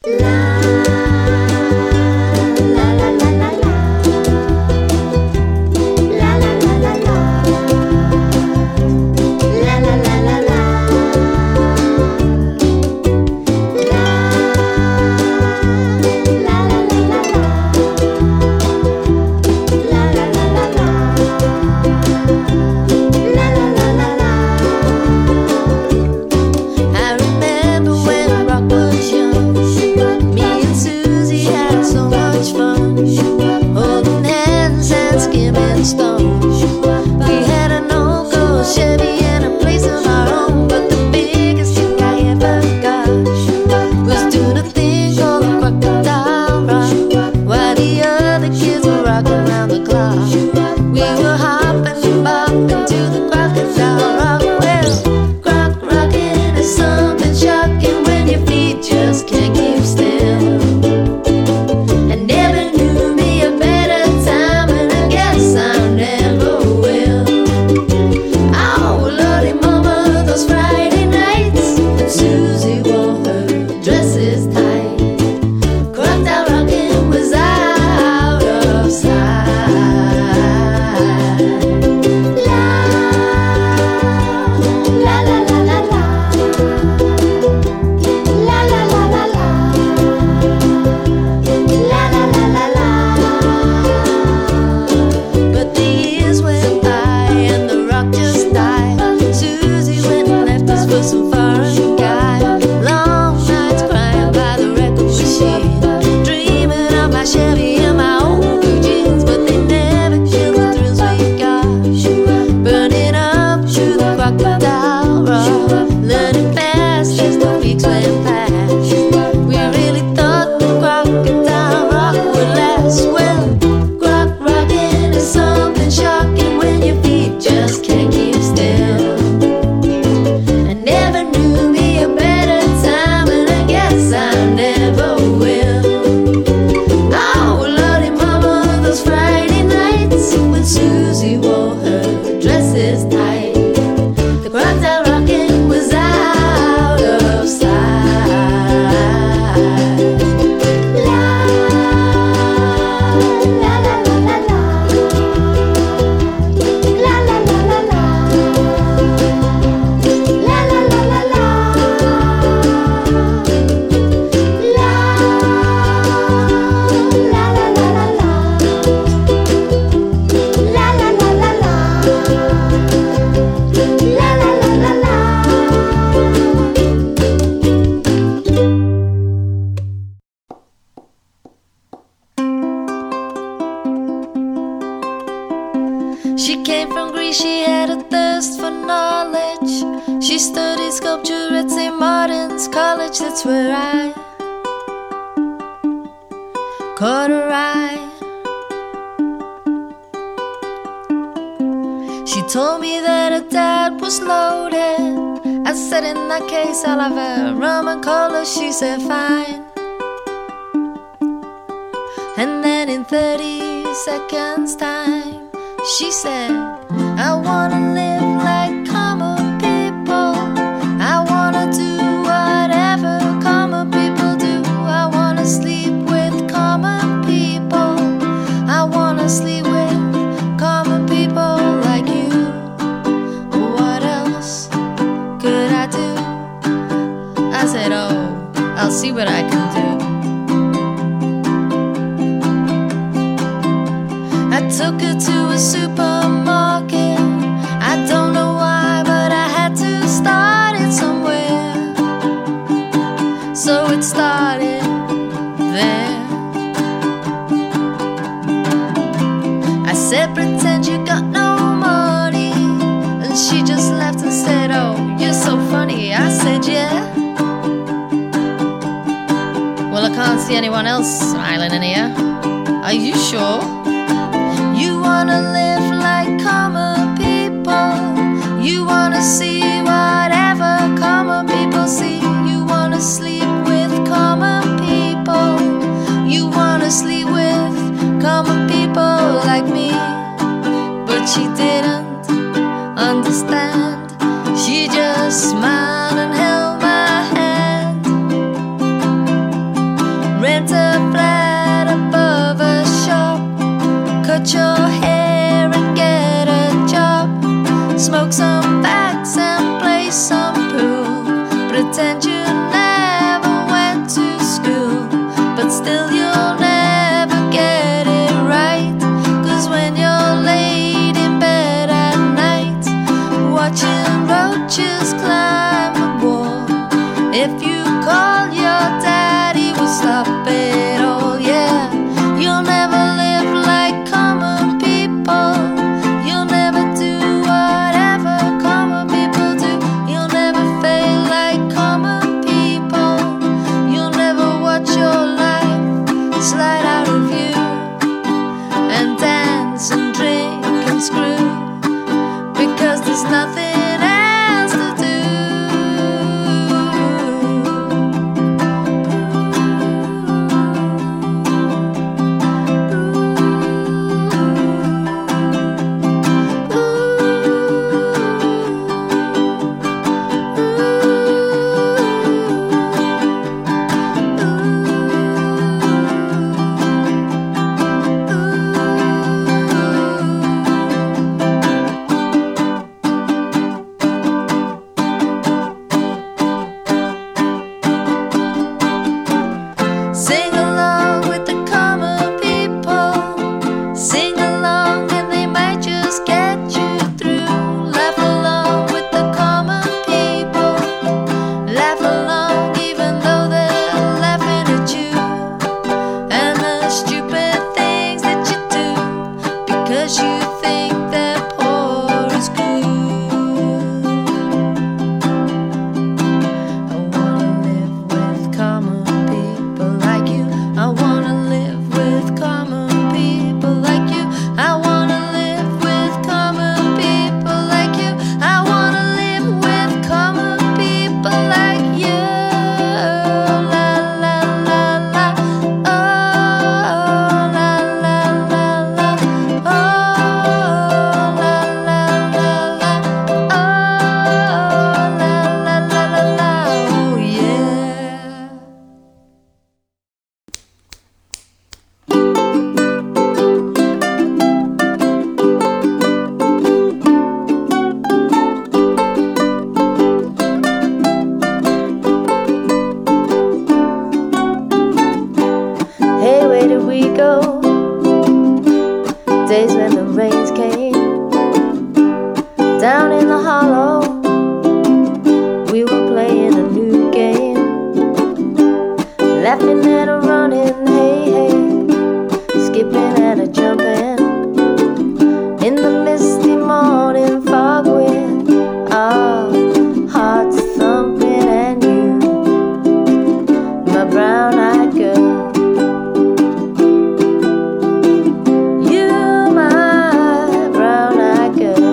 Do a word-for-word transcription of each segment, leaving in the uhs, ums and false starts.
She came from Greece, she had a thirst for knowledge. She studied sculpture at Saint Martin's College. That's where I caught her eye. She told me that her dad was loaded. I said, in that case I'll have a rum and cola. She said fine. And then in thirty seconds time she said, I wanna live like common people. I wanna do whatever common people do. I wanna sleep with common people. I wanna sleep with common people like you. What else could I do? I said, oh, I'll see what I can do. I took her to a supermarket. I don't know why, but I had to start it somewhere. So it started there. I said, pretend you got no money. And she just laughed and said, oh, you're so funny. I said, yeah. Well, I can't see anyone else smiling in here. Are you sure? You wanna live like common people. You wanna see whatever common people see. You wanna sleep with common people. You wanna sleep with common people like me. But she didn't understand. She just smiled and held my hand. call your daddy, we'll stop it all, yeah. You'll never live like common people. You'll never do whatever common people do. You'll never fail like common people. You'll never watch your life slide out of you and dance and drink and screw, because there's nothing else to do. Sing along with the common people. Sing along and they might just get you through. Laugh along with the common people. Laugh along even though they're laughing at you and the stupid things that you do, because you think they're poor as glue. I wanna live with common people like you. I wanna live with common people like you. I wanna live with common people like you. I wanna live with common people like you. La la la la. Oh la la la la. Oh la la la la. Oh la la la la la. Oh yeah. Hey, where did we go? Days when the rains came down in the hollow. We were playing a new game, laughing and a running, hey hey, skipping and a jumping in the misty morning fog with our hearts thumping, and you, my brown-eyed girl. You, my brown-eyed girl.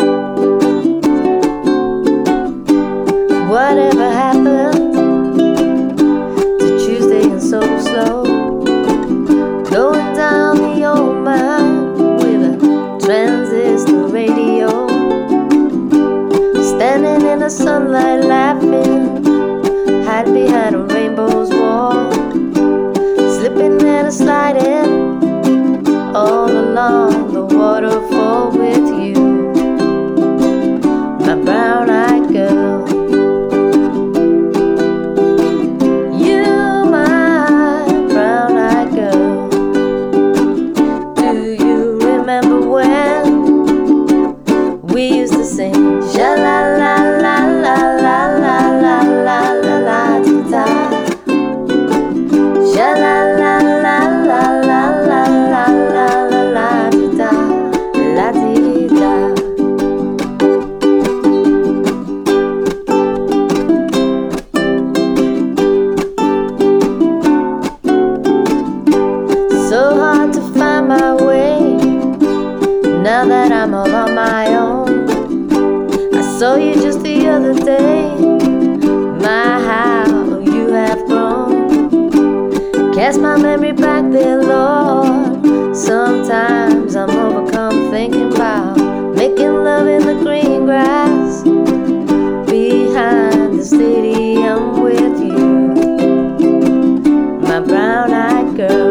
Whatever happened to Tuesday and so slow, going down the old mile with a transistor radio, standing in the sunlight laughing, hide behind a rainbow's wall, slipping and a sliding all along the waterfall with you, my brown-eyed girl. You, my brown-eyed girl. Do you remember when we used to sing sha la la la la la la la la la la da, sha la la la la la la la la la la da, la dee da. So hard to find my way now that I'm all on my own. I saw you just the other day. My, how you have grown. Cast my memory back there, Lord. Sometimes I'm overcome thinking about making love in the green grass behind the stadium with you, my brown-eyed girl.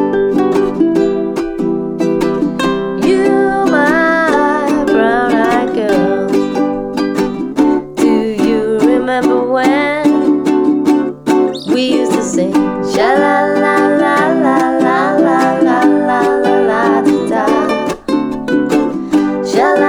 You, my brown-eyed girl. Do you remember when we used to sing sha la la la la la la la la la la da, sha la